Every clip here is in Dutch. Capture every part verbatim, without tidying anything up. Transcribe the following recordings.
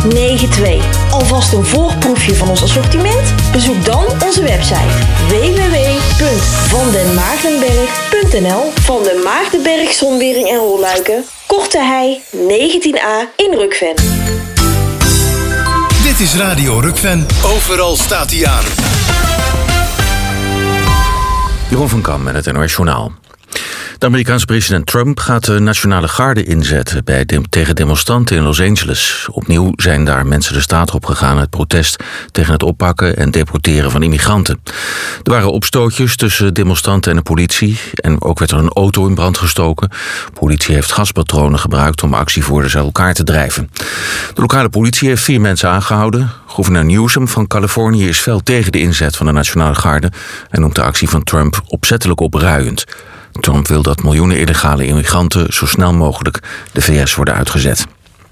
negen twee. Alvast een voorproefje van ons assortiment? Bezoek dan onze website w w w punt van den maagdenberg punt n l. Van den Maagdenberg Zonwering en Rolluiken, Korte Hei negentien a in Rukven. Dit is Radio Rukven. Overal staat hij aan. Jeroen van Kam met het N O S Journaal. De Amerikaanse president Trump gaat de Nationale Garde inzetten bij de, tegen demonstranten in Los Angeles. Opnieuw zijn daar mensen de straat op gegaan uit protest tegen het oppakken en deporteren van immigranten. Er waren opstootjes tussen demonstranten en de politie en ook werd er een auto in brand gestoken. De politie heeft gaspatronen gebruikt om actievoerders uit elkaar te drijven. De lokale politie heeft vier mensen aangehouden. Gouverneur Newsom van Californië is fel tegen de inzet van de Nationale Garde en noemt de actie van Trump opzettelijk opruiend. Trump wil dat miljoenen illegale immigranten zo snel mogelijk de V S worden uitgezet.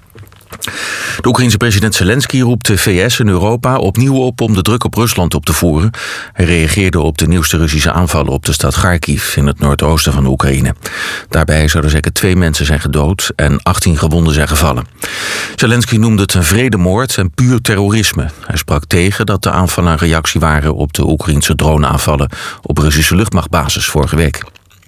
De Oekraïense president Zelensky roept de V S en Europa opnieuw op om de druk op Rusland op te voeren. Hij reageerde op de nieuwste Russische aanvallen op de stad Kharkiv in het noordoosten van de Oekraïne. Daarbij zouden zeker twee mensen zijn gedood en achttien gewonden zijn gevallen. Zelensky noemde het een vredemoord en puur terrorisme. Hij sprak tegen dat de aanvallen een reactie waren op de Oekraïense droneaanvallen op Russische luchtmachtbasis vorige week.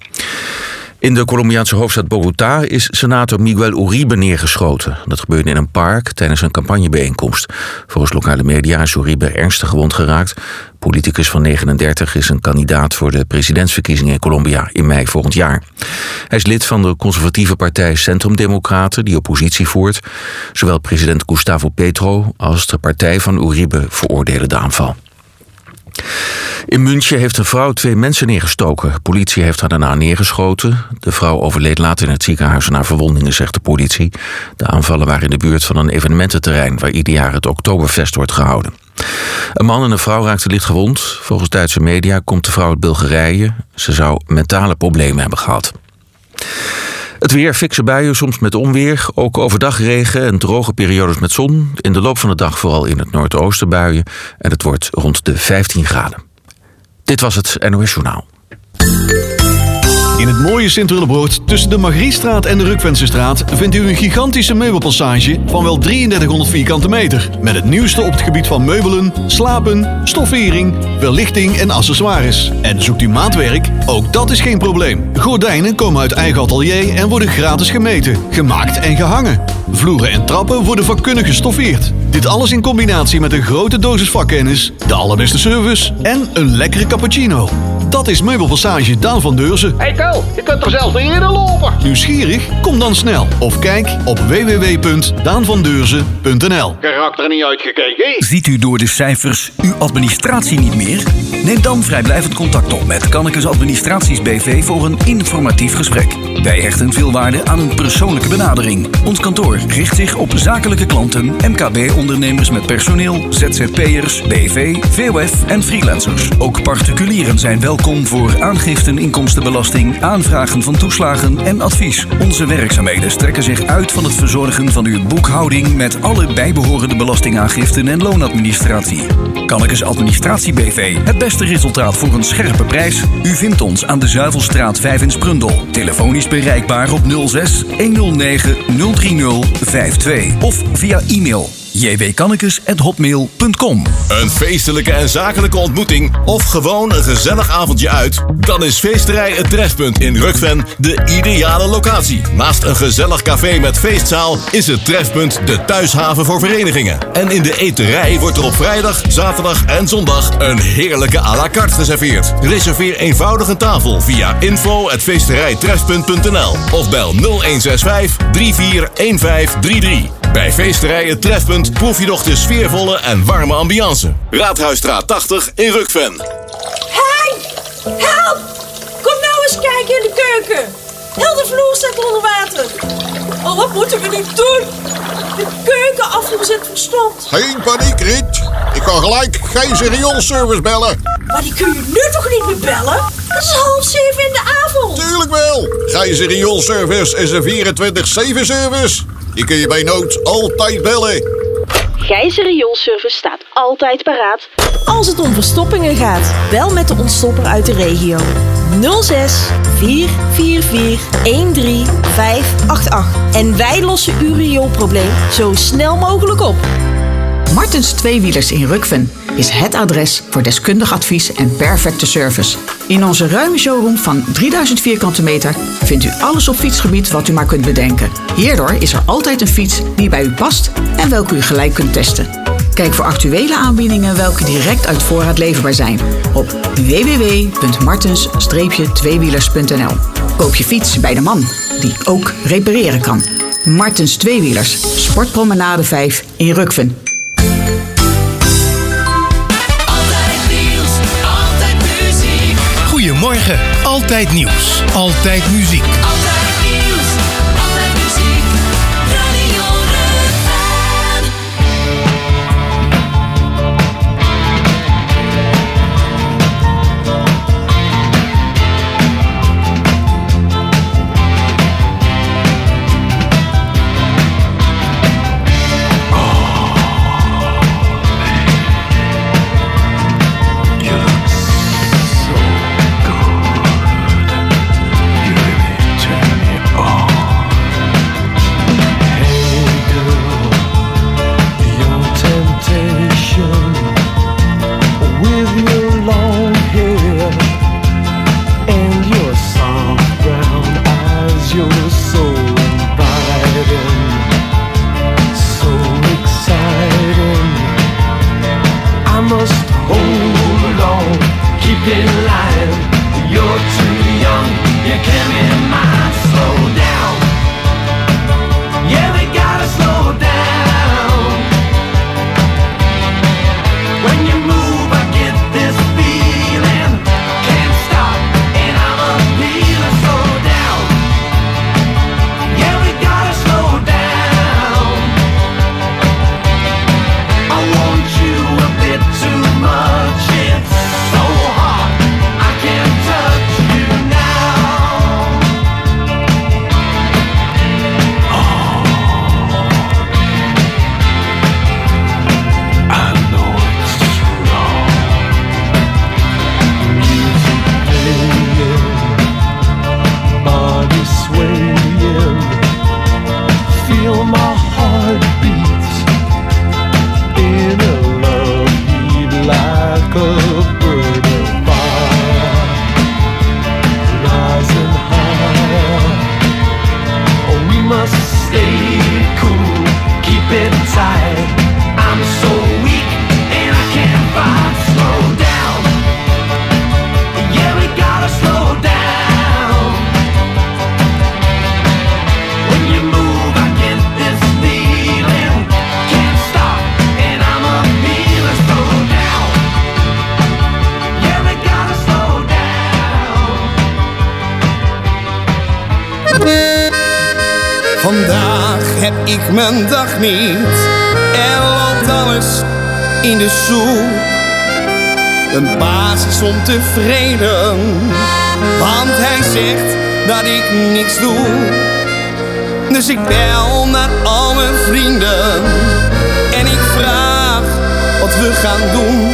In de Colombiaanse hoofdstad Bogotá is senator Miguel Uribe neergeschoten. Dat gebeurde in een park tijdens een campagnebijeenkomst. Volgens lokale media is Uribe ernstig gewond geraakt. Politicus van negenendertig is een kandidaat voor de presidentsverkiezingen in Colombia in mei volgend jaar. Hij is lid van de conservatieve partij Centrum Democraten die oppositie voert. Zowel president Gustavo Petro als de partij van Uribe veroordelen de aanval. In München heeft een vrouw twee mensen neergestoken. De politie heeft haar daarna neergeschoten. De vrouw overleed later in het ziekenhuis aan haar verwondingen, zegt de politie. De aanvallen waren in de buurt van een evenemententerrein waar ieder jaar het Oktoberfest wordt gehouden. Een man en een vrouw raakten licht gewond. Volgens Duitse media komt de vrouw uit Bulgarije. Ze zou mentale problemen hebben gehad. Het weer, fikse buien, soms met onweer. Ook overdag regen en droge periodes met zon. In de loop van de dag vooral in het noordoosten buien. En het wordt rond de vijftien graden. Dit was het N O S Journaal. In het mooie Sint-Willebroord, tussen de Margriestraat en de Rukvensestraat, vindt u een gigantische meubelpassage van wel drieëndertighonderd vierkante meter. Met het nieuwste op het gebied van meubelen, slapen, stoffering, verlichting en accessoires. En zoekt u maatwerk? Ook dat is geen probleem. Gordijnen komen uit eigen atelier en worden gratis gemeten, gemaakt en gehangen. Vloeren en trappen worden vakkundig gestoffeerd. Dit alles in combinatie met een grote dosis vakkennis, de allerbeste service en een lekkere cappuccino. Dat is Meubelpassage Daan van Deurzen. Hey Ko, je kunt er zelfs niet eerder lopen. Nieuwsgierig? Kom dan snel. Of kijk op w w w punt daan van deurzen punt n l. Karakter er niet uitgekeken. Ziet u door de cijfers uw administratie niet meer? Neem dan vrijblijvend contact op met Kannekes Administraties B V voor een informatief gesprek. Wij hechten veel waarde aan een persoonlijke benadering. Ons kantoor richt zich op zakelijke klanten, M K B-ondernemers met personeel, Z Z P'ers, B V, V O F en freelancers. Ook particulieren zijn welkom voor aangiften inkomstenbelasting, aanvragen van toeslagen en advies. Onze werkzaamheden strekken zich uit van het verzorgen van uw boekhouding met alle bijbehorende belastingaangiften en loonadministratie. Kannekes Administratie B V, het beste resultaat voor een scherpe prijs. U vindt ons aan de Zuivelstraat vijf in Sprundel. Telefonisch bereikbaar op nul zes honderd negen nul drie nul vijf twee of via e-mail j w kannekes at hotmail punt com. Een feestelijke en zakelijke ontmoeting of gewoon een gezellig avondje uit? Dan is Feesterij Het Trefpunt in Rukven de ideale locatie. Naast een gezellig café met feestzaal is het Trefpunt de thuishaven voor verenigingen. En in de eterij wordt er op vrijdag, zaterdag en zondag een heerlijke à la carte geserveerd. Reserveer eenvoudig een tafel via info at feesterijtrefpunt punt n l of bel nul een zes vijf drie vier een vijf drie drie. Bij Feesterij Het Trefpunt proef je nog de sfeervolle en warme ambiance. Raadhuisstraat tachtig in Rukven. Hey! Help! Kom nou eens kijken in de keuken. Heel de vloer staat onder water. Oh, wat moeten we nu doen? De keukenafvoer zit verstompt. Geen paniek, Riet. Ik ga gelijk Gijzer Rioolservice bellen. Maar die kun je nu toch niet meer bellen? Het is half zeven in de avond. Tuurlijk wel. Gijzer Rioolservice is een vierentwintig zeven service. Die kun je bij nood altijd bellen. Gijzer Rioolservice staat altijd paraat. Als het om verstoppingen gaat, bel met de ontstopper uit de regio. nul zes vier vier vier een drie vijf acht acht. En wij lossen uw rioolprobleem zo snel mogelijk op. Martens Tweewielers in Rukven is het adres voor deskundig advies en perfecte service. In onze ruime showroom van drieduizend vierkante meter vindt u alles op fietsgebied wat u maar kunt bedenken. Hierdoor is er altijd een fiets die bij u past en welke u gelijk kunt testen. Kijk voor actuele aanbiedingen welke direct uit voorraad leverbaar zijn op w w w punt martens tweewielers punt n l. Koop je fiets bij de man die ook repareren kan. Martens Tweewielers, Sportpromenade vijf in Rukven. Goedemorgen, Altijd Nieuws, Altijd Muziek. Altijd nieuws, altijd muziek, Radio Rukven. Vandaag heb ik mijn dag niet. Er loopt alles in de soep. Een baas is ontevreden, want hij zegt dat ik niks doe. Dus ik bel naar al mijn vrienden en ik vraag wat we gaan doen.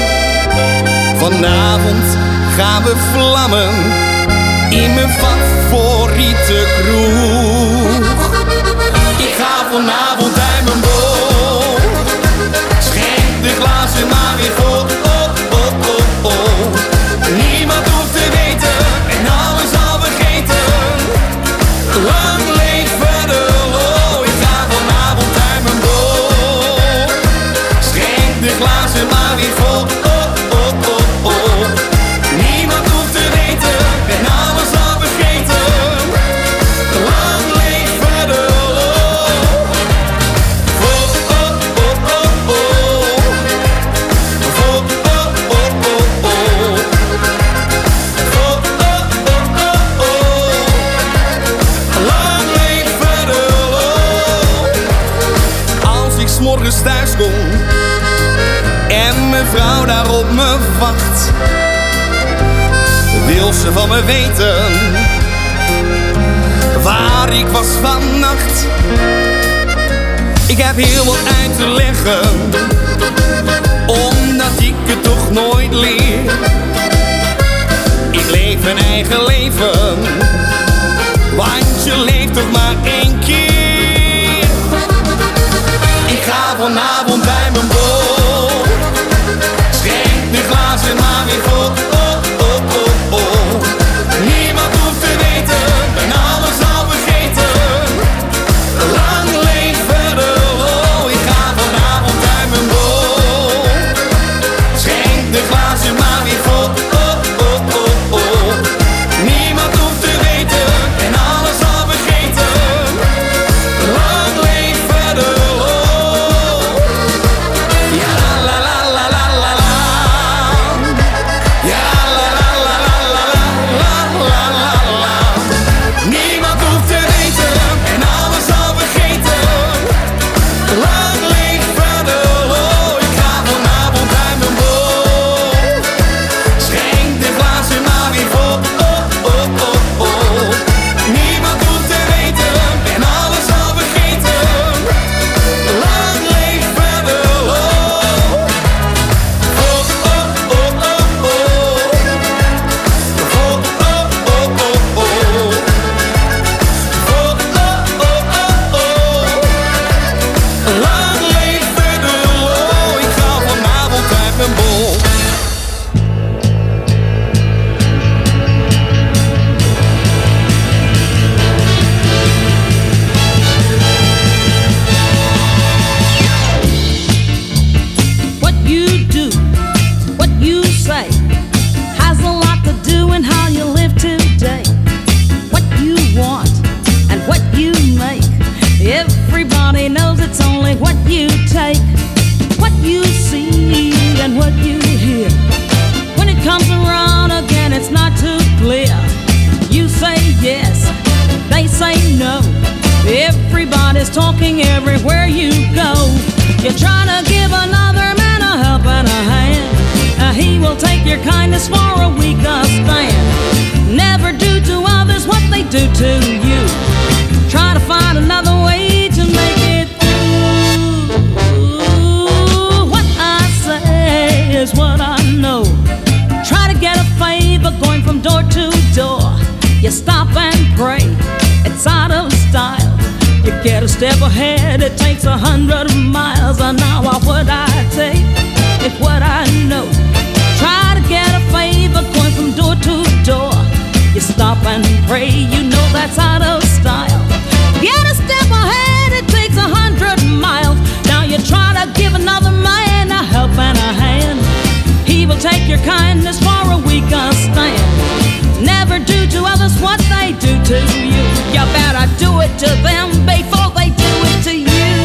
Vanavond gaan we vlammen in mijn favoriete kroeg. Ik ga vanavond bij mijn boot. Schenk de glazen maar weer vol. Oh, oh, oh, oh. Niemand hoeft te weten en alles al vergeten. Lang leven de lol. Ik ga vanavond bij mijn boot. Schenk de glazen maar weer vol. Oh, oh, oh, oh. Niemand hoeft te weten en alles al vergeten. Lang leven de lol. Oh, oh, oh, oh, oh. Oh, oh, oh, oh, oh. Oh, oh, oh, oh, oh. Lang leven de lol. Als ik 's morgens thuis kom en mijn vrouw daar op me wacht, wil ze van me weten waar ik was vannacht. Ik heb heel wat uit te leggen, omdat ik het toch nooit leer. Ik ik leef mijn eigen leven. Want je leeft toch maar één keer. Ik ga vanavond bij mijn bol. Schenk de glazen maar weer vol. Oh, oh, oh, oh. Niemand hoeft te weten, ben alles al vergeten. Lang leven de lol. Ik ga vanavond bij mijn bol. Schenk de glazen maar weer vol. Oh, oh, oh, oh. Niemand hoeft te weten, ben alles al vergeten. Lang leven de lol. Ja la la la la la la. Ja la la la la la la la la la. Niemand hoeft te weten, en alles al vergeten. Lang leven de lol. Ik ga vanavond bij mijn bol. Schenk de glazen maar weer vol. Oh, oh, oh, oh. Niemand hoeft te weten, en alles al vergeten. Lang leven de lol. Oh, oh, oh, oh, oh. Oh, oh, oh, oh, oh. Oh, oh, oh, oh, oh. Lang leven de lol. Ik ga vanavond uit mijn bol. What you do, what you say, has a lot to do in how you live today. What you want and what you make, everybody knows it's only what you take. What you see and what you hear, when it comes around again it's not too clear. You say yes, they say no, everybody's talking everywhere you go. You're trying to give another man a helping a hand, uh, he will take your kindness for a weaker stand. Never do to others what they do to you. Try to find another way to make it through. What I say is what I know. Try to get a favor going from door to door. You stop and pray, it's out of style. You get a step ahead, it takes a hundred miles an hour. What I take is what I know. Try to get a favor going from door to door. You stop and pray, you know that's out of style. Get a step ahead, it takes a hundred miles. Now you try to give another man a help and a hand, he will take your kindness for a weaker stand. Never do to others what they do to you. You better do it to them before they do it to you.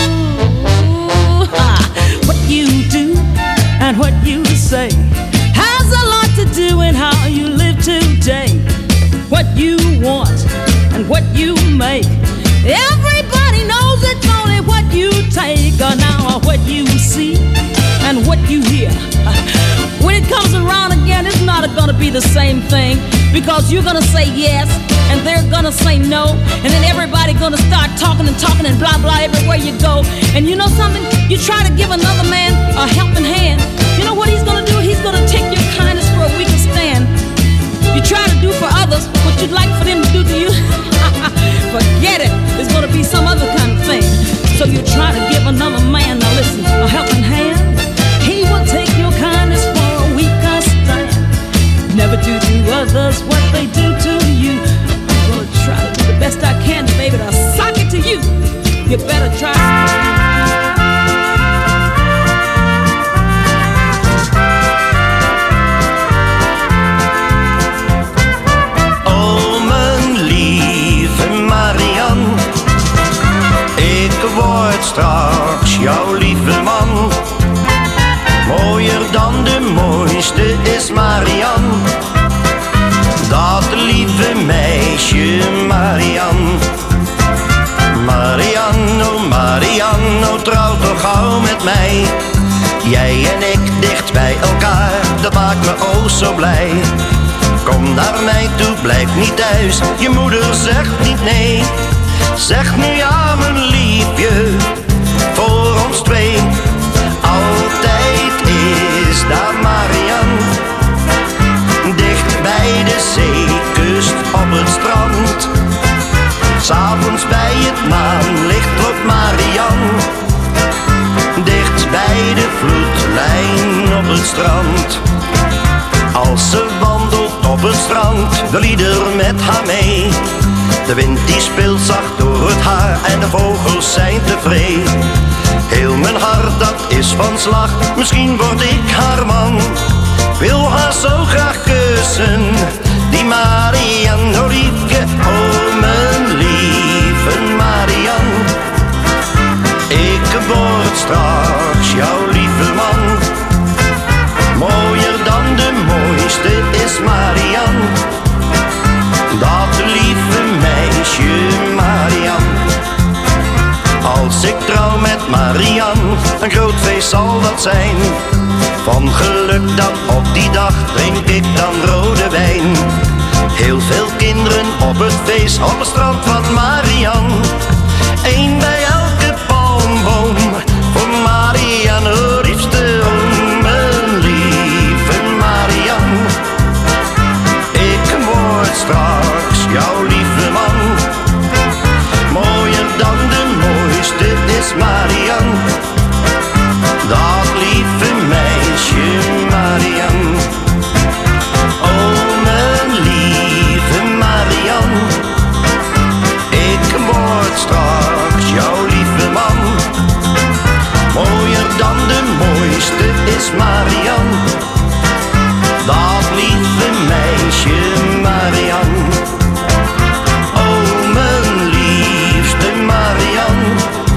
Ha. What you do and what you say has a lot to do in how you live today. What you want and what you make, everybody knows it's only what you take. Or now what you see and what you hear, when it comes around again it's not gonna be the same thing. Because you're gonna say yes and they're gonna say no, and then everybody gonna start talking and talking and blah blah everywhere you go. And you know something? You try to give another man a helping hand, you know what he's gonna do? He's gonna take your kindness for a weaker stand. You try to do for others what you'd like for them to do to you. Forget it, it's gonna be some other kind of thing. So you try to give another man, now listen, a helping hand, he will take your kindness for a weaker stand. Never do to others what they do to you. I'm gonna try to do the best I can, baby, to sock it to you. You better try. Oh, mijn lieve Marianne, ik word straks jouw lieve man. Mooier dan de mooiste is Marianne, dat lieve meisje Marianne. Marianne, oh Marianne, oh trouw toch gauw met mij. Jij en ik dicht bij elkaar, dat maakt me oh zo blij. Kom naar mij toe, blijf niet thuis, je moeder zegt niet nee. Zeg nu ja mijn liefje, voor ons twee. Altijd is daar Marianne, dicht bij vloedlijn op het strand. Als ze wandelt op het strand, de lieder met haar mee. De wind die speelt zacht door het haar en de vogels zijn tevreden. Heel mijn hart dat is van slag, misschien word ik haar man. Wil haar zo graag kussen, die Marianne Oliefke. Oh mijn lieve Marianne, ik word straks jouw lieve man. Mooier dan de mooiste is Marianne, dat lieve meisje Marianne. Als ik trouw met Marianne, een groot feest zal dat zijn. Van geluk dat op die dag drink ik dan rode wijn. Heel veel kinderen op het feest, op het strand van Marianne. Eén bij elke palmboom, voor Marianne liefste. Oh mijn lieve Marianne, ik word straks jouw lieve man. Mooier dan de mooiste is Marianne, dat lieve meisje Marianne. Oh mijn lieve Marianne, ik word straks jouw lieve man. Mooier dan de mooiste is Marianne, dat lieve meisje Marianne. Oh mijn liefste Marianne,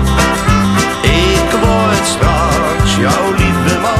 ik word straks jouw lieve man.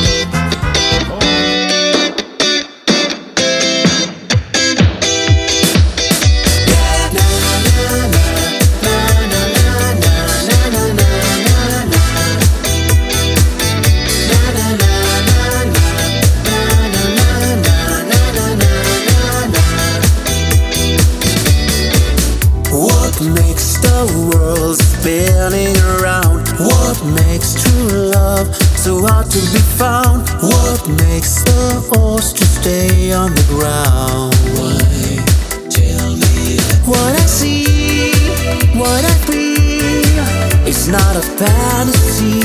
What makes the world spinning around? What makes true love so hard to be found? What makes the ostrich stay on the ground? Why? Tell me. What I see, what I feel, it's not a fantasy.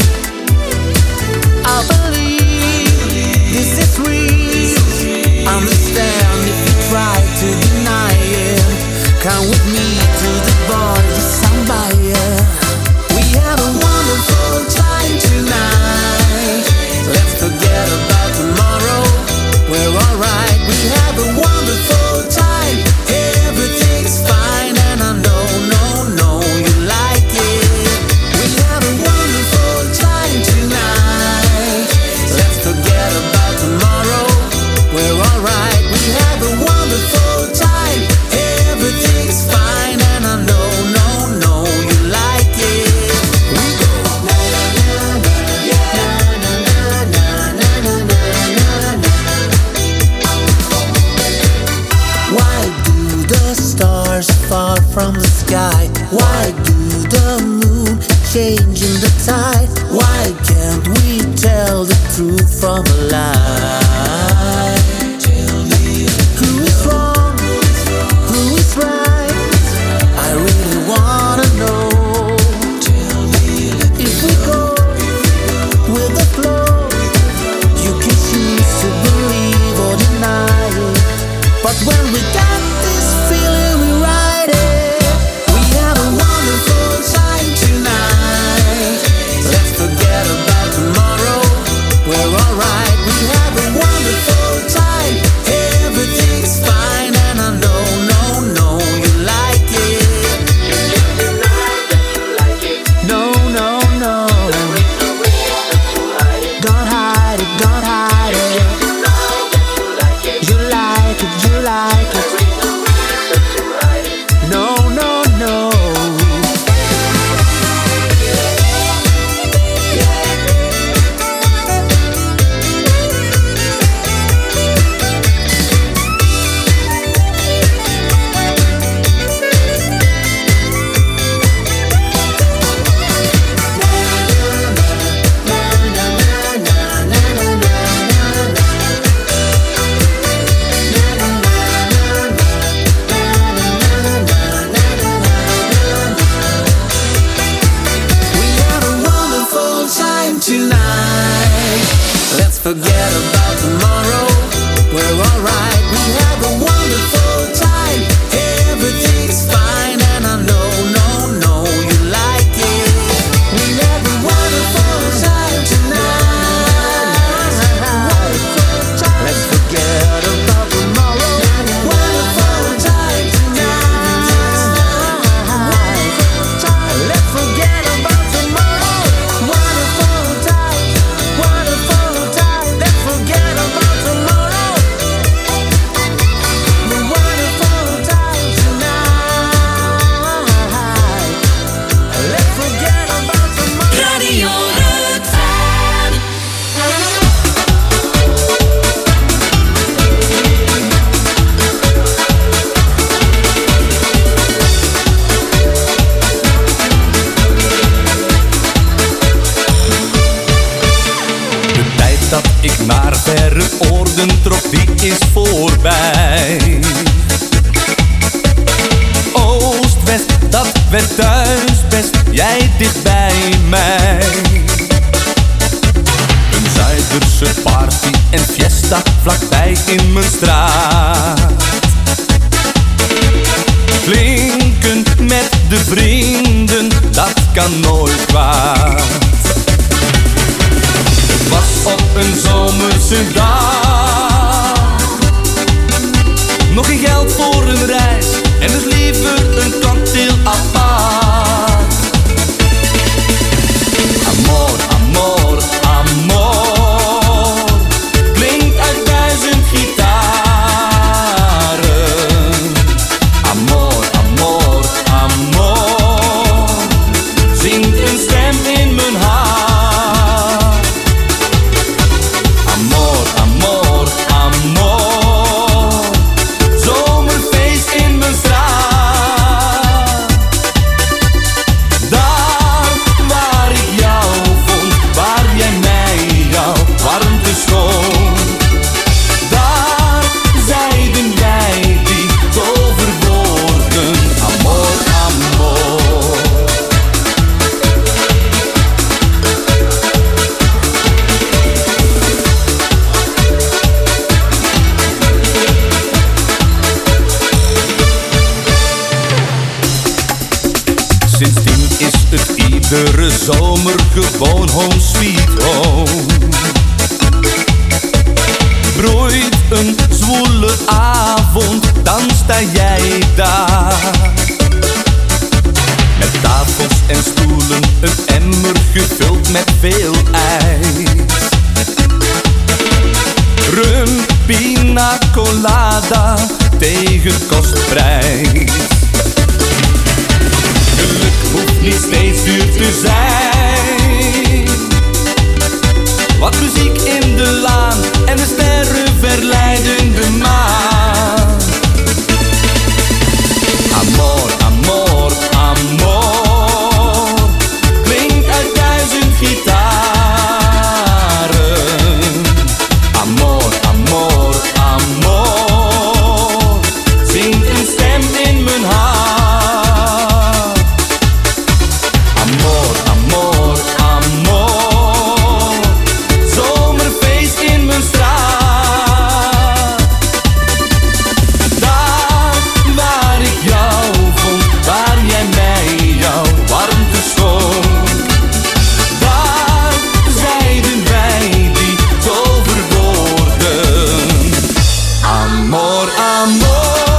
I believe this is real. Understand if you try to deny it. Come with me to the bar, yes, I'm by it. We have a wonderful time tonight. Let's forget about tomorrow, we're alright. We have a wonderful time, everything's fine. And I know, no, no, you like it. We have a wonderful time tonight. Let's forget about tomorrow, we're alright. We have a wonderful time, everything's fine. And I know, no, no, you like it. We go. Na na na na, yeah. Na na na na na na na. Why do the stars fall from the sky? Why do the moon change in the tide? Why can't we tell the truth from a lie? Tell me who is wrong, who is right? I really wanna know. Tell me if we go with the flow, you can choose to believe or deny it. But when we got this feeling, we ride it. We have a wonderful time tonight. Let's forget about tomorrow, we're alright. We have a wonderful forget about tomorrow. We're alright, we have a wonderful time. Everything's fine, and I know, no, no, you like it. We have a wonderful time tonight. Let's forget about tomorrow. Wonderful time tonight. Let's forget about tomorrow. Wonderful time, wonderful time. Let's forget about tomorrow. The wonderful time tonight. Let's forget about tomorrow. Radio Rutland. De tijd dat ik naar verre oorden trok, die is voorbij. Oost, west, dat werd thuis best, jij dicht bij mij. Een Zuiderse party en fiesta vlakbij in mijn straat. Klinken met de vrienden, dat kan nooit kwaad. Het was op een zomerse dag. Nog geen geld voor een reis en dus liever een cocktail apart. Amor, amor, amor, klinkt uit duizend gitaren. Amor, amor, amor, zingt een stem in mijn hart. Amor, amor, amor, zomerfeest in mijn straat. Daar waar ik jou vond, waar jij mij jouw warmte schonk. Daar zeiden wij die toverwoorden. Amor, amor. Sindsdien is het iedere zomer gewoon home sweet home. Broeit een zwoele avond, dan sta jij daar. Met tafels en stoelen, een emmer gevuld met veel ijs. Rum, pina colada, tegen kostprijs. Geluk hoeft niet steeds duur te zijn. Wat muziek in de laan en de sterren verleiden de maan. Amor, amor, amor, klinkt uit duizend gitaren. Amor, amor, amor, zingt een stem in mijn hart. Amor, amor, amor, zomerfeest in mijn straat. Daar waar ik jou vond, waar jij mij jouw warmte schonk. Daar zeiden wij die toverwoorden. Amor, amor.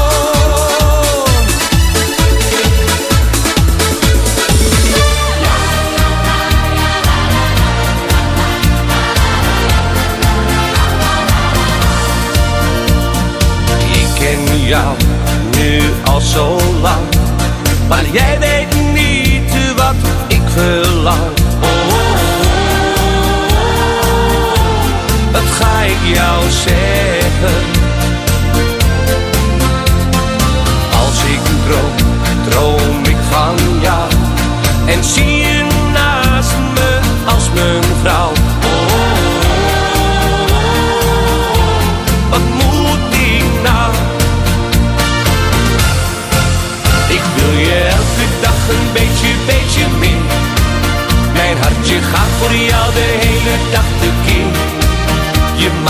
Ik ken jou nu al zo lang, maar jij weet niet wat ik verlang. Oh, oh, oh. Wat ga ik jou zeggen? Als ik droom, droom ik van jou en zie je naast me als mijn vrouw. Oh, oh, oh. Wat moet ik nou? Ik wil je elke dag een beetje, beetje meer. Mijn hartje gaat voor jou de hele dag tekeer.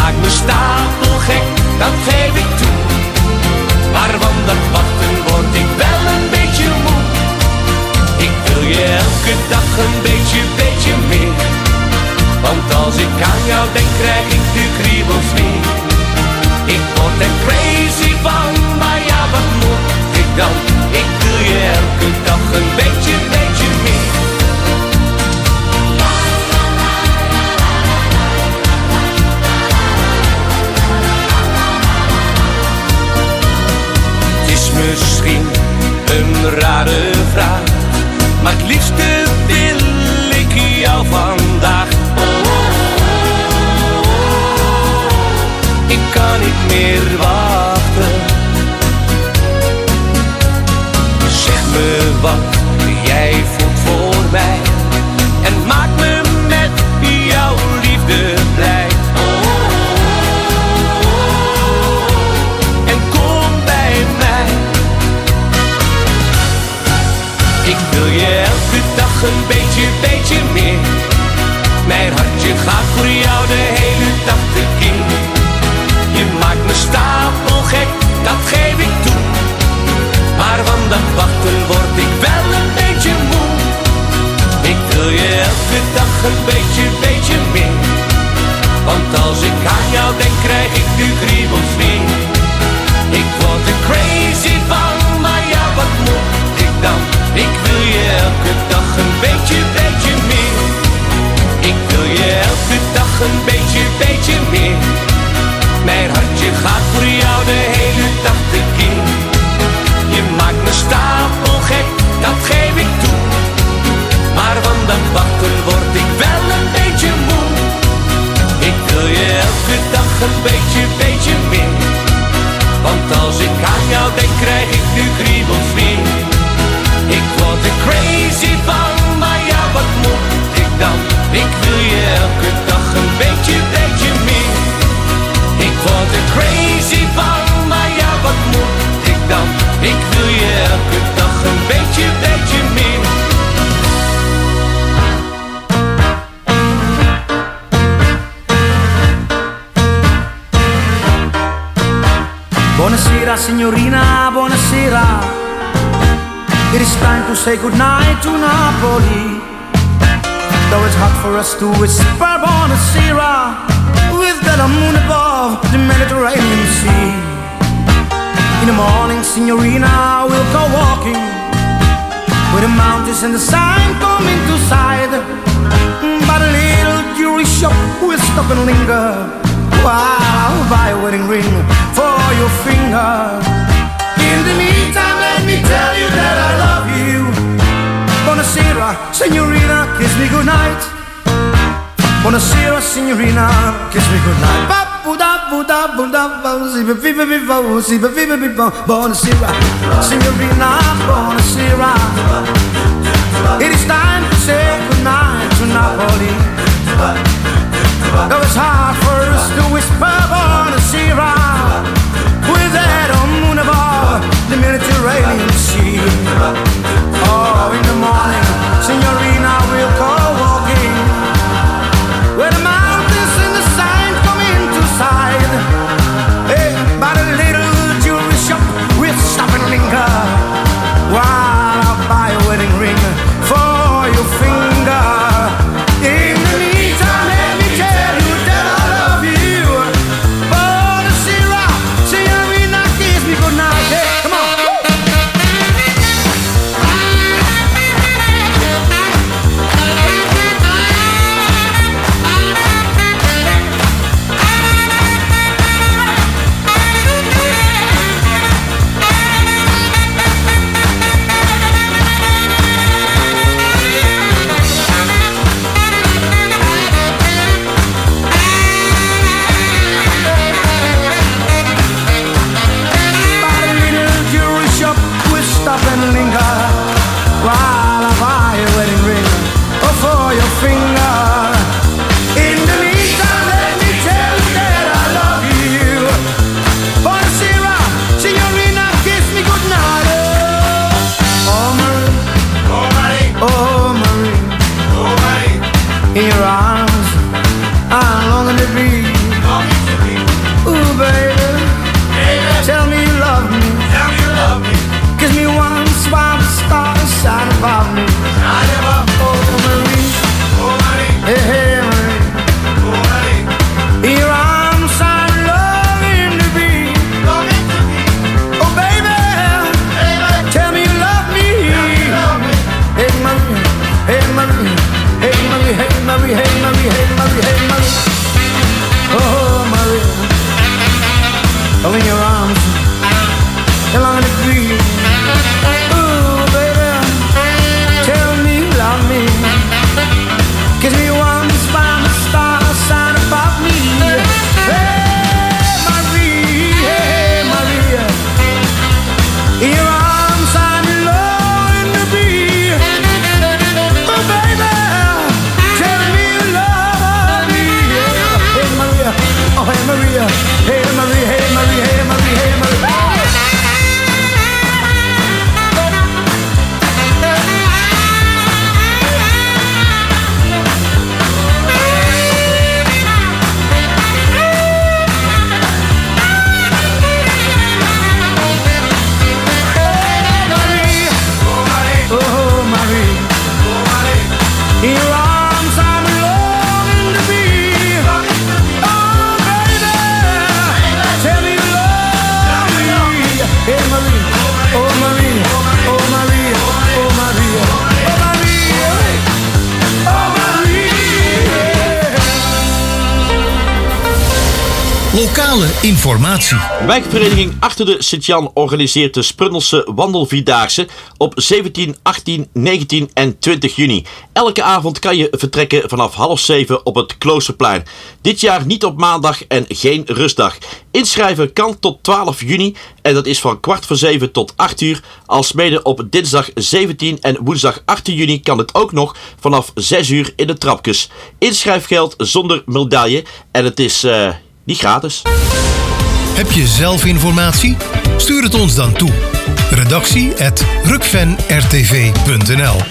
maakt me stapelgek, dat geef ik toe. Maar van dat wachten word ik wel een beetje moe. Ik wil je elke dag een beetje, beetje meer. Want als ik aan jou denk, krijg ik de kriebels weer. Ik word er crazy van, maar ja, wat moet ik dan? Ik wil je elke dag een beetje, beetje meer. Het is misschien een rare vraag, maar het liefste wil ik jou vandaag. Ik kan niet meer wachten. Zeg me wat jij voelt voor mij en maak me met jouw liefde blij. En kom bij mij. Ik wil je elke dag een beetje, beetje meer. Mijn hartje gaat voor jou de hele dag tekeer. Je maakt me stapelgek, dat geef ik toe. Maar van dat wachten word ik wel een beetje moe. Ik wil je elke dag een beetje, beetje meer. Want als ik aan jou denk, krijg ik de kriebels weer. Ik word er crazy van, maar ja, wat moet ik dan? Ik wil je elke dag een beetje, beetje meer. Ik wil je elke dag een beetje, beetje meer. Mijn hartje gaat voor jou de hele dag tekeer. Je maakt me stapelgek, dat geef ik toe. Maar van dat wachten word ik wel een beetje moe. Ik wil je elke dag een beetje, beetje meer. Want als ik aan jou denk, krijg ik de kriebels weer. Ik word er crazy van, maar ja, wat moet ik dan? Ik wil je elke dag een beetje, beetje meer. Ik word er crazy van, maar ja, wat moet ik dan? Ik wil je elke dag een beetje, beetje meer. Buonasera signorina, buonasera. It is time to say goodnight to Napoli. Though it's hard for us to whisper buonasera, with the moon above the Mediterranean Sea. In the morning, signorina, we'll go walking, with the mountains and the sun come into sight. By the little jewelry shop, we'll stop and linger, while I'll buy a wedding ring for your finger. In the meantime, let me tell you that I love you. Buonasera, signorina, kiss me goodnight. Buonasera, signorina, kiss me goodnight. Buonasera, signorina, buonasera. It is time to say goodnight to Napoli. Though it's hard for us to whisper buonasera, with that moon above the Mediterranean Sea. Oh, in the morning, signorina, we'll go walking, where the mountains and the sun come into sight. Hey, by the little jewelry shop, we'll stop and linger, while I'll buy a wedding ring for your finger. In the meantime, let me tell you that I love you. Buonasera, signorina, kiss me goodnight. Hey, come on. Stop and linger, while I buy a wedding ring for your finger. In the meantime, let me tell you that I love you. Buonasera, signorina, kiss me goodnight. Oh, Marie, oh, Marie, oh, Marie, oh, Marie. In your arms, I'm longing to be. above me. Shine above. Oh Marie, oh Marie, hey hey Marie, oh Marie. Here I'm I'm loving to be, loving to be. Oh baby, baby, tell me you love me. Love me. Hey Marie, hey Marie, hey Marie, hey Marie, hey Marie, hey Marie, hey Marie. Oh Marie, oh in your arms, you're longing to be. Oh baby, tell me you love me. Kiss me once by the star sign above me. Hey Marie, hey Maria, in your arms I'm longing to be. Oh baby, tell me you love me. Hey Maria, oh hey Maria, hey Marie, hey Marie, hey Marie, hey Marie. In your arms I'm longing to be. Oh baby, tell me you love me. Hey Marie, oh Marie, oh Marie, oh Marie, oh Marie, oh Marie. Lokale informatie. De wijkvereniging Achter de Sint-Jan organiseert de Sprundelse Wandelvierdaagse op zeventien, achttien, negentien en twintig juni. Elke avond kan je vertrekken vanaf half zeven op het Kloosterplein. Dit jaar niet op maandag en geen rustdag. Inschrijven kan tot twaalf juni en dat is van kwart voor zeven tot acht uur. Alsmede op dinsdag zeventien en woensdag achttien juni kan het ook nog vanaf zes uur in de Trapkes. Inschrijfgeld zonder medaille en het is uh, niet gratis. Heb je zelf informatie? Stuur het ons dan toe. Redactie at rukven r t v punt n l.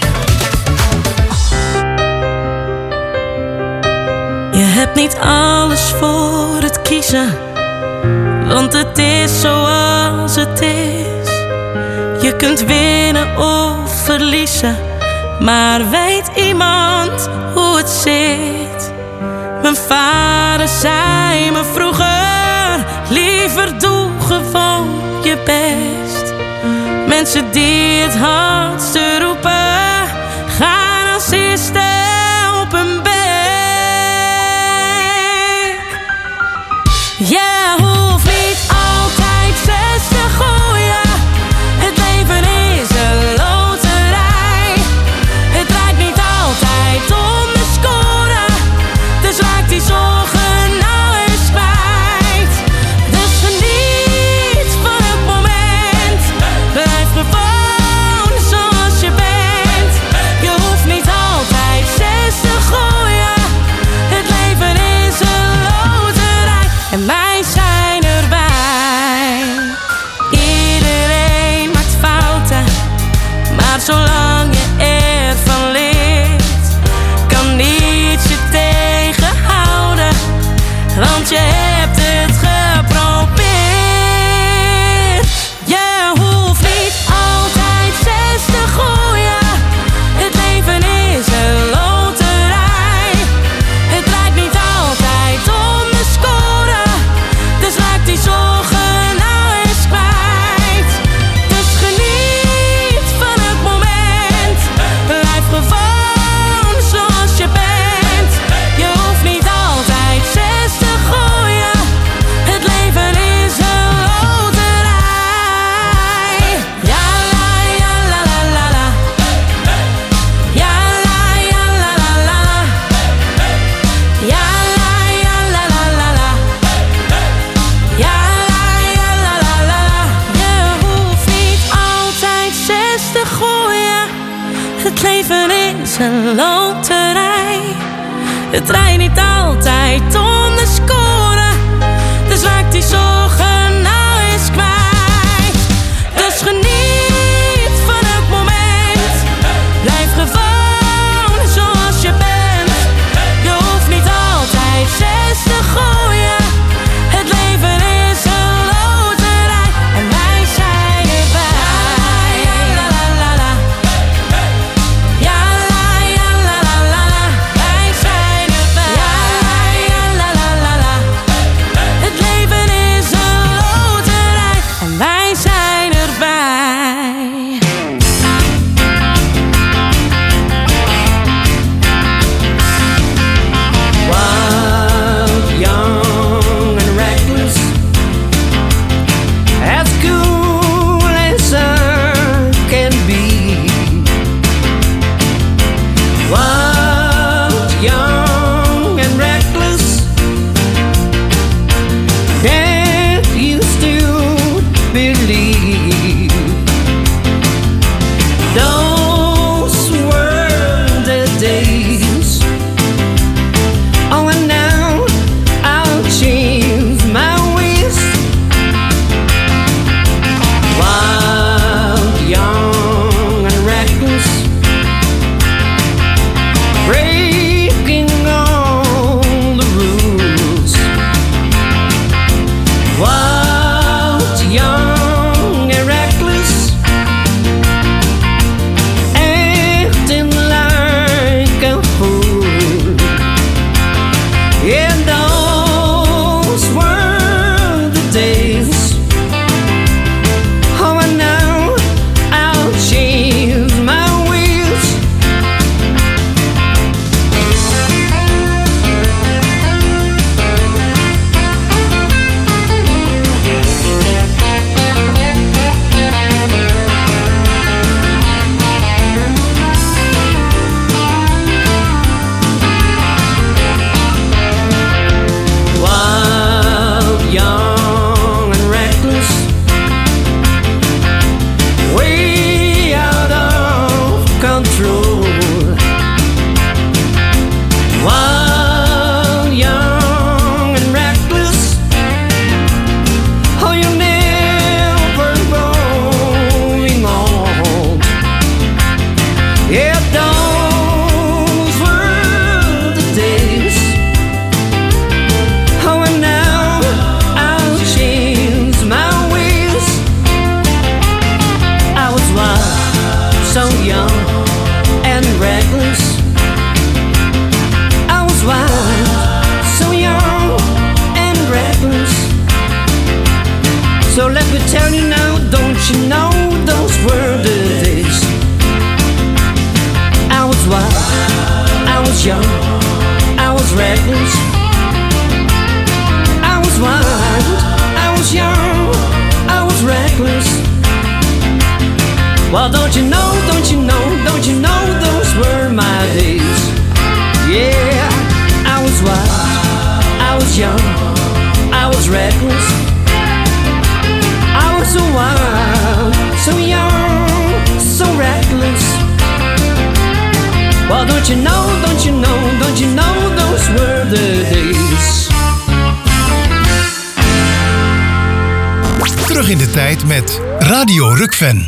Je hebt niet alles voor het kiezen, want het is zoals het is. Je kunt winnen of verliezen, maar weet iemand hoe het zit? Mijn vader zei me vroeger, liever doe gewoon je best. Mensen die het hardste roepen, gaan als eerste op hun bek. Je hoeft niet altijd zes te gooien. Het leven is een loterij. Het draait niet altijd om de score, dus raak die zorgen nou eens kwijt. Dus geniet van het moment. Blijf gewoon zoals je bent. Je hoeft niet altijd zes te gooien. Het leven is een loterij en wij zijn erbij. Iedereen maakt fouten, maar zolang je ervan leert, kan niets je tegenhouden, want je hebt het geprobeerd. Je hoeft niet altijd zes te gooien. Het leven is een loterij. Het draait niet altijd om de score, dus raak die zorgen nou eens kwijt. Dus geniet van het moment. Blijf gewoon zoals je bent. Je hoeft niet altijd zes te gooien. Het leven is een loterij. Ja la ja la la la la. Ja la ja la la la. Ja la ja la la la la. Ja la ja la la la. Je hoeft niet altijd zes te gooien. Het leven is een loterij. Het draait niet altijd om de score, dus raak die zorgen nou eens kwijt. Dus geniet van het moment. Blijf gewoon zoals je bent. Je hoeft niet altijd zes te gooien. Het leven is een loterij en wij zijn erbij. La la la la. young, I was reckless, I was wild, I was young, I was reckless. Well, don't you know, don't you know, don't you know, those were my days. Yeah, I was wild, I was young, I was reckless, I was so wild, so young, so reckless. Well, don't you know, don't you know, don't you know, those were the days. Terug in de tijd met Radio Rukven.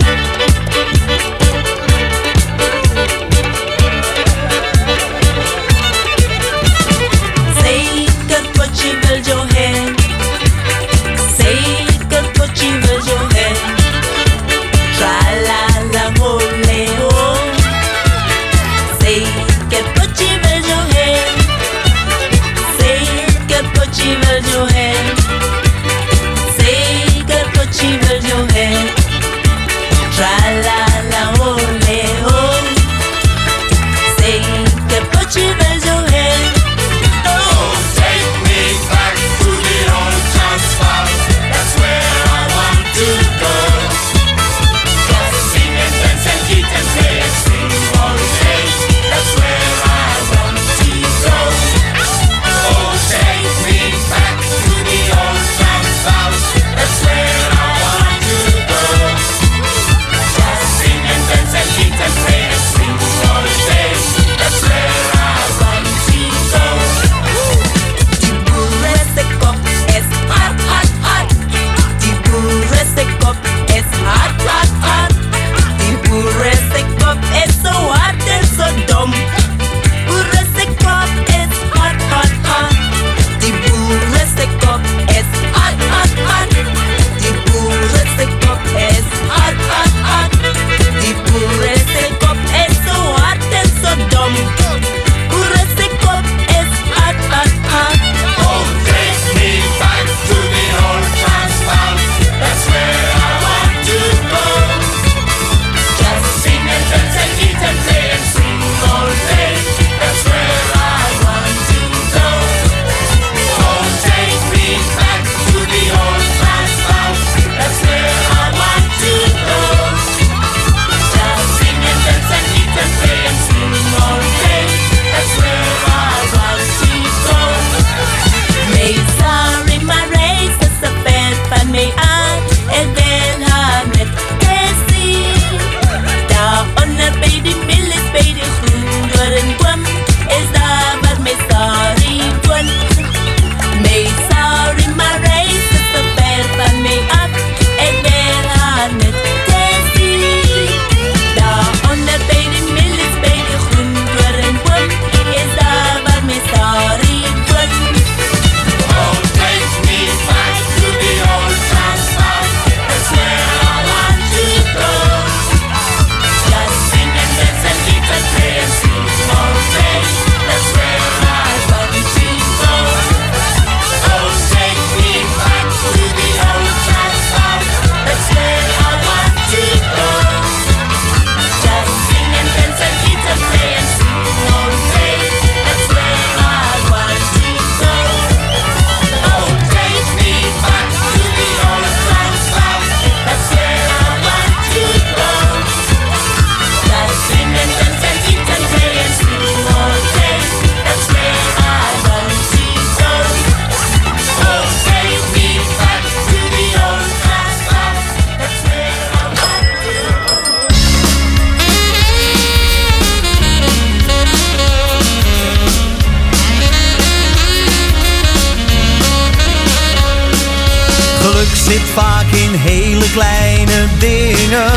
zit vaak in hele kleine dingen.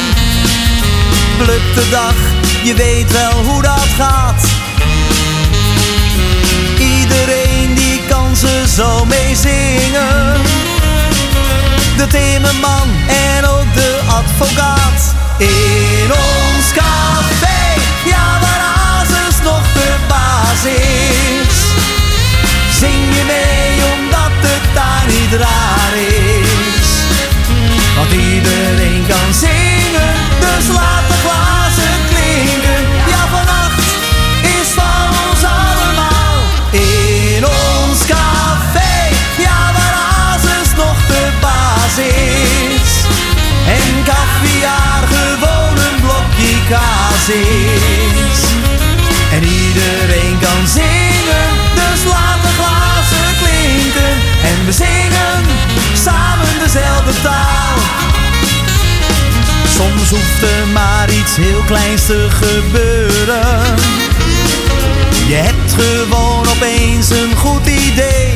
Pluk de dag, je weet wel hoe dat gaat. Iedereen die kan ze zo mee zingen. De timmerman en ook de advocaat. In ons café, ja waar Hazes nog de baas is. Zing je mee omdat het daar niet raar is. Want iedereen kan zingen, dus laat de glazen klinken. Ja, vannacht is van ons basis. En iedereen kan zingen, dus laat de glazen klinken. En we zingen samen dezelfde taal. Soms hoeft er maar iets heel kleins te gebeuren. Je hebt gewoon opeens een goed idee.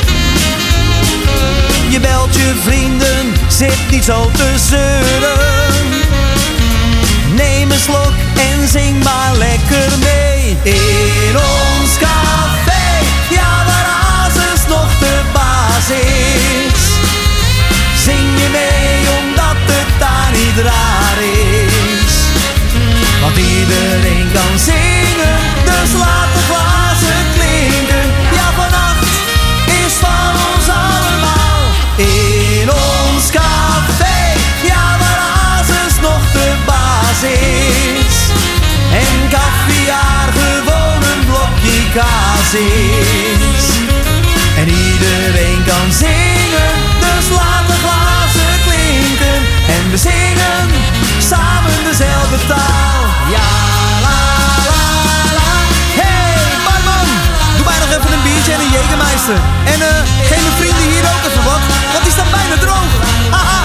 Je belt je vrienden, zit niet zo te zeuren. Neem een slok en zing maar lekker mee. In ons café, ja waar Hazes nog de baas is. Zing je mee omdat het daar niet raar is. Want iedereen kan zingen, dus laat de glazen klinken. Ja, vannacht is van ons allemaal. In ons café, ja waar Hazes nog de baas is. En caviar gewoon een blokje kaas is. En iedereen kan zingen, dus laat de glazen klinken. En we zingen samen dezelfde taal. Ja, la, la, la. Hey, barman, doe mij nog even een biertje en een Jägermeister. En uh, geef mijn vrienden hier ook even wat, want die staan bijna droog. Haha.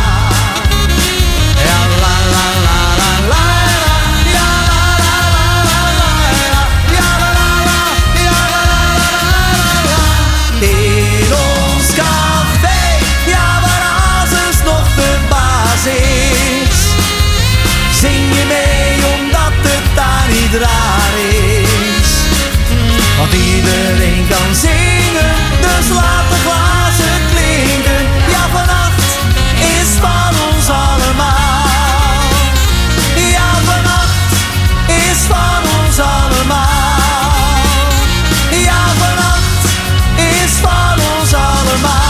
Ja, la, la, la, la, la. Ja, la, la, la, la, la. Ja, la, la, la, ja, la, la, la, la. In ons café, ja waar Hazes nog de baas is. Zing je mee omdat het daar niet raar is. Want iedereen kan zingen, dus laat de glazen klinken. Ja, vannacht is van ons allemaal. Ja, vannacht is van ons allemaal. Ja, vannacht is van ons allemaal.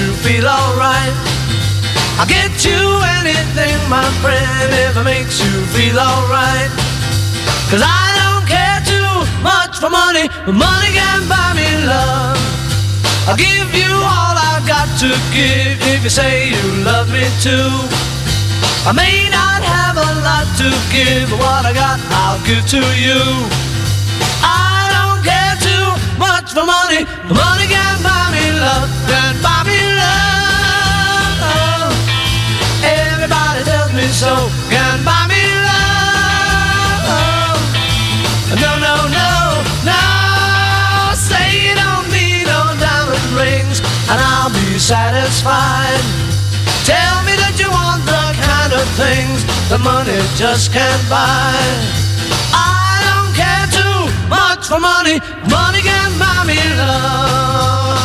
you feel alright. I'll get you anything, my friend, if it makes you feel alright. Cause I don't care too much for money, but money can buy me love. I'll give you all I've got to give if you say you love me too. I may not have a lot to give, but what I got I'll give to you. I don't care too much for money, but money can buy me love, can buy me love. Everybody tells me so, can buy me love. No, no, no, no, say you don't need no diamond rings and I'll be satisfied. Tell me that you want the kind of things that money just can't buy. I don't care too much for money, money can buy me love.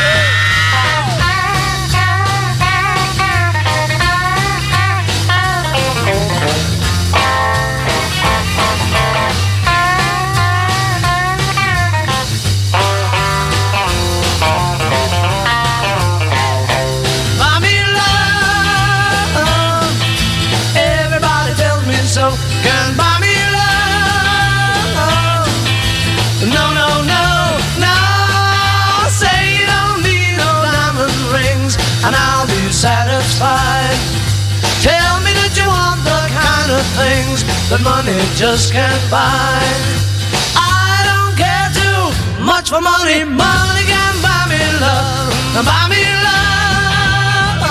So can buy me love. No, no, no, no, say you don't need no diamond rings and I'll be satisfied. Tell me that you want the kind of things that money just can't buy. I don't care too much for money, money can buy me love, buy me love,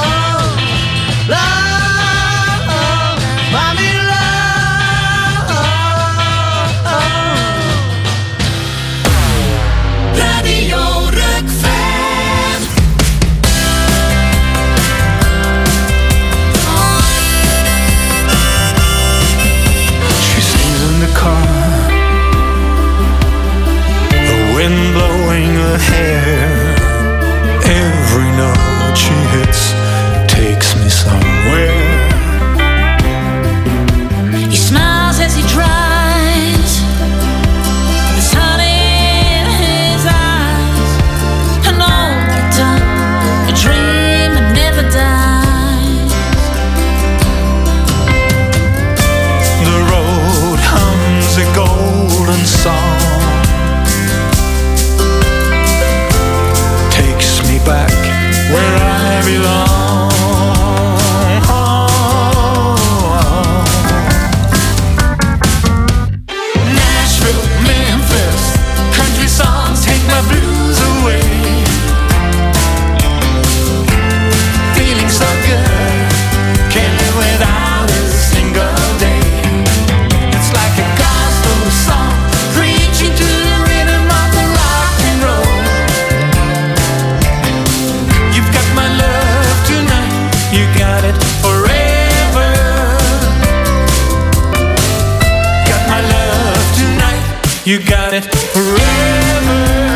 love, buy me love. Radio Rukven. She sings in the car, the wind blowing her hair. Every note she hits takes me somewhere. He smiles as he drives. There's honey in his eyes. And all the time, a dream that never dies. The road hums a golden song, takes me back where I belong. Nashville, Memphis, country songs take my blues away. Feeling so good, can't live without a single day. It's like a gospel song, preaching to the rhythm of the rock and roll. You've got my love tonight, you got it forever. Got my love tonight, you got it forever.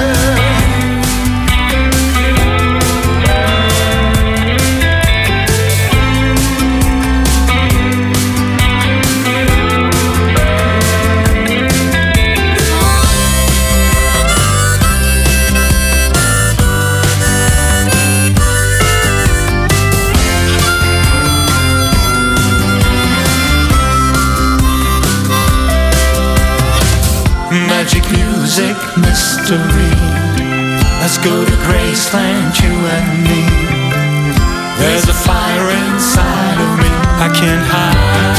Magic music, mystery. Let's go to Graceland, you and me. There's a fire inside of me I can't hide.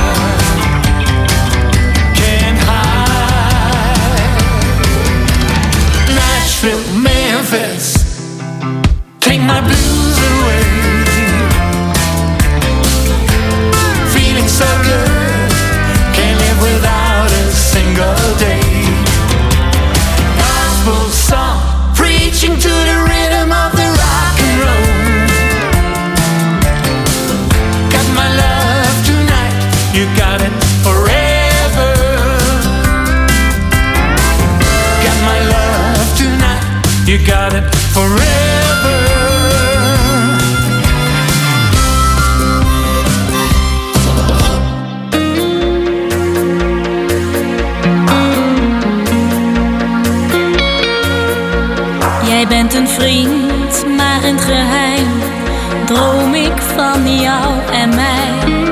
Can't hide. Nashville, Memphis, take my blues away. Feeling so good, can't live without a single day. Gospel song, preaching to the rhythm of the rock and roll. Got my love tonight, you got it forever. Got my love tonight, you got it forever. Jij bent een vriend, maar in het geheim droom ik van jou en mij.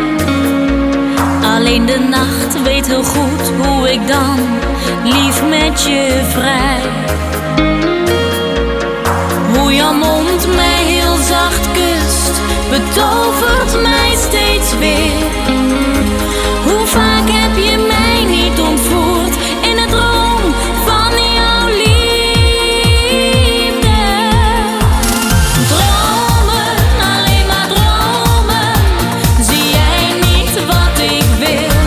Alleen de nacht weet heel goed hoe ik dan lief met je vrij. Hoe jouw mond mij heel zacht kust, betovert mij steeds weer. Hoe vaak heb je mij niet ontvoerd in het droom van jouw liefde. Dromen, alleen maar dromen, zie jij niet wat ik wil.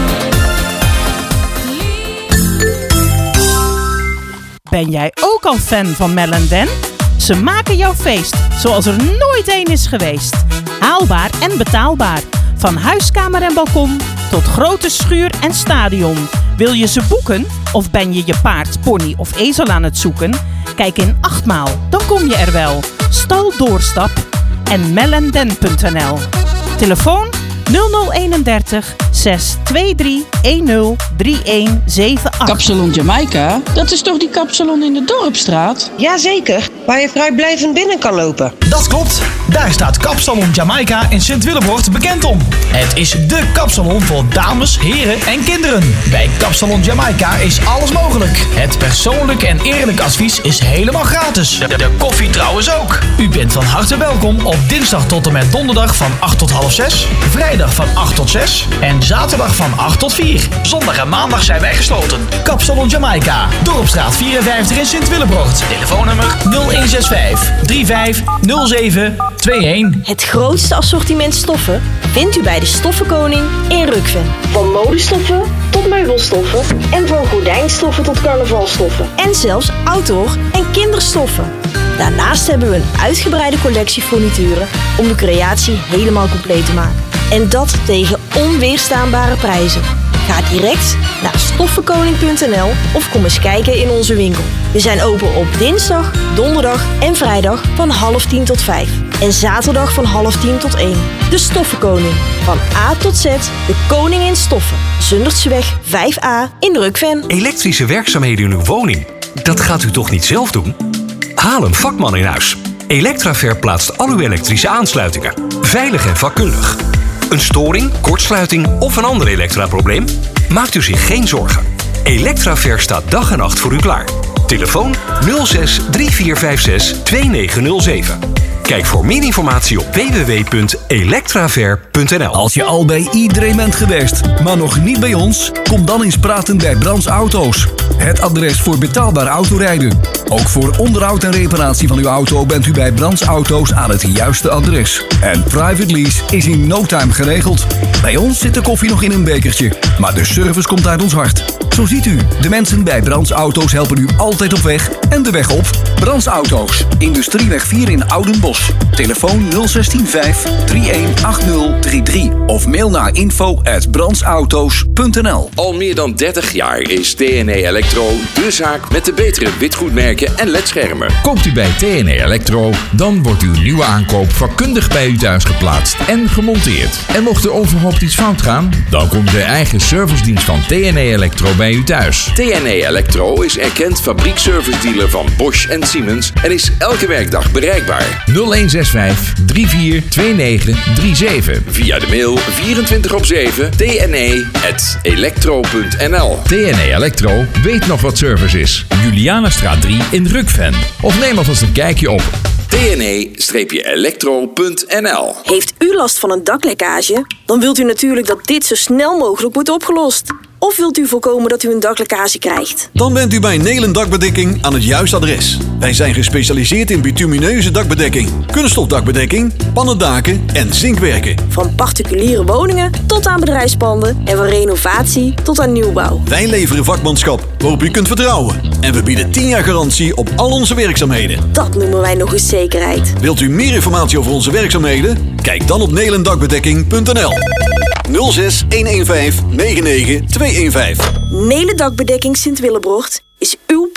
Ben jij ook al fan van Mel en Dan? Ze maken jouw feest zoals er nooit één is geweest. Haalbaar en betaalbaar. Van huiskamer en balkon tot grote schuur en stadion. Wil je ze boeken? Of ben je je paard, pony of ezel aan het zoeken? Kijk in Achtmaal, dan kom je er wel. Stal Doorstap en melenden punt n l. Telefoon nul nul eenendertig zes twee drie een nul drie een zeven acht. Kapsalon Jamaica, dat is toch die kapsalon in de Dorpstraat? Jazeker, waar je vrijblijvend binnen kan lopen. Dat klopt, daar staat Kapsalon Jamaica in Sint-Willebroort bekend om. Het is dé kapsalon voor dames, heren en kinderen. Bij Kapsalon Jamaica is alles mogelijk. Het persoonlijk en eerlijk advies is helemaal gratis. De, de koffie trouwens ook. U bent van harte welkom op dinsdag tot en met donderdag van acht tot half zes. Vrijdag van acht tot zes en zaterdag van acht tot vier. Zondag en maandag zijn wij gesloten. Kapsalon Jamaica, Dorpstraat vierenvijftig in Sint-Willebroort. Telefoonnummer nul een zes vijf drie vijf nul zeven twee een. Het grootste assortiment stoffen vindt u bij de Stoffenkoning in Rukven. Van modestoffen tot meubelstoffen en van gordijnstoffen tot carnavalstoffen. En zelfs outdoor en kinderstoffen. Daarnaast hebben we een uitgebreide collectie furnituren om de creatie helemaal compleet te maken. En dat tegen onweerstaanbare prijzen. Ga direct naar stoffenkoning punt n l of kom eens kijken in onze winkel. We zijn open op dinsdag, donderdag en vrijdag van half tien tot vijf. En zaterdag van half tien tot één. De Stoffenkoning. Van A tot Z, de koning in stoffen. Zundertseweg vijf a in Rukven. Elektrische werkzaamheden in uw woning, dat gaat u toch niet zelf doen? Haal een vakman in huis. Electraver plaatst al uw elektrische aansluitingen. Veilig en vakkundig. Een storing, kortsluiting of een ander elektraprobleem? Maakt u zich geen zorgen. Electraver staat dag en nacht voor u klaar. Telefoon nul zes drie vier vijf zes twee negen nul zeven. Kijk voor meer informatie op w w w punt electraver punt n l. Als je al bij iedereen bent geweest, maar nog niet bij ons, kom dan eens praten bij Brands Auto's. Het adres voor betaalbaar autorijden. Ook voor onderhoud en reparatie van uw auto bent u bij Brands Auto's aan het juiste adres. En private lease is in no time geregeld. Bij ons zit de koffie nog in een bekertje, maar de service komt uit ons hart. Zo ziet u, de mensen bij Brands Auto's helpen u altijd op weg en de weg op. Brands Auto's, Industrieweg vier in Oudenbosch. Telefoon nul een zes vijf drie een acht nul drie drie of mail naar info at brandsauto's punt n l. Al meer dan dertig jaar is T N E Electro de zaak met de betere witgoedmerken en ledschermen. Koopt u bij T N E Electro, dan wordt uw nieuwe aankoop vakkundig bij u thuis geplaatst en gemonteerd. En mocht er onverhoopt iets fout gaan, dan komt de eigen servicedienst van T N E Electro bij u thuis. T N E Electro is erkend fabriekservice-dealer van Bosch en Siemens en is elke werkdag bereikbaar. nul een zes vijf drie vier twee negen drie zeven. Via de mail vierentwintig op zeven t n e at electro punt n l. T N E Electro weet nog wat service is. Julianastraat drie in Rukven. Of neem alvast een kijkje op t n e electro punt n l. Heeft u last van een daklekkage? Dan wilt u natuurlijk dat dit zo snel mogelijk wordt opgelost. Of wilt u voorkomen dat u een daklekkage krijgt? Dan bent u bij Nelen Dakbedekking aan het juiste adres. Wij zijn gespecialiseerd in bitumineuze dakbedekking, kunststofdakbedekking, pannendaken en zinkwerken. Van particuliere woningen tot aan bedrijfspanden en van renovatie tot aan nieuwbouw. Wij leveren vakmanschap waarop u kunt vertrouwen. En we bieden tien jaar garantie op al onze werkzaamheden. Dat noemen wij nog eens zekerheid. Wilt u meer informatie over onze werkzaamheden? Kijk dan op nelendakbedekking punt n l. nul zes een een vijf negen negen twee een vijf. Nelen Dakbedekking Sint-Willebroort is uw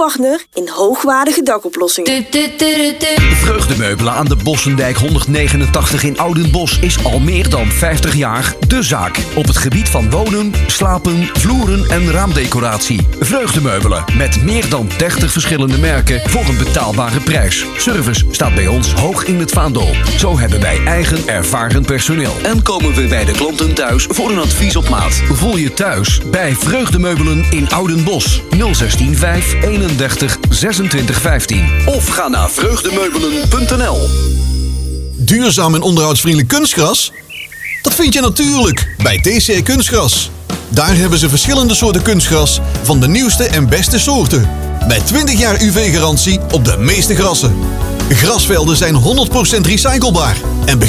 partner in hoogwaardige dakoplossingen. Vreugdemeubelen aan de Bossendijk honderdnegenentachtig in Oudenbosch is al meer dan vijftig jaar de zaak. Op het gebied van wonen, slapen, vloeren en raamdecoratie. Vreugdemeubelen met meer dan dertig verschillende merken voor een betaalbare prijs. Service staat bij ons hoog in het vaandel. Zo hebben wij eigen ervaren personeel. En komen we bij de klanten thuis voor een advies op maat. Voel je thuis bij Vreugdemeubelen in Oudenbosch. nul zestien vijf eenendertig zesentwintig vijftien. Of ga naar vreugdemeubelen punt n l. Duurzaam en onderhoudsvriendelijk kunstgras? Dat vind je natuurlijk bij T C Kunstgras. Daar hebben ze verschillende soorten kunstgras van de nieuwste en beste soorten. Met twintig jaar U V-garantie op de meeste grassen. Grasvelden zijn honderd procent recyclebaar en beginnen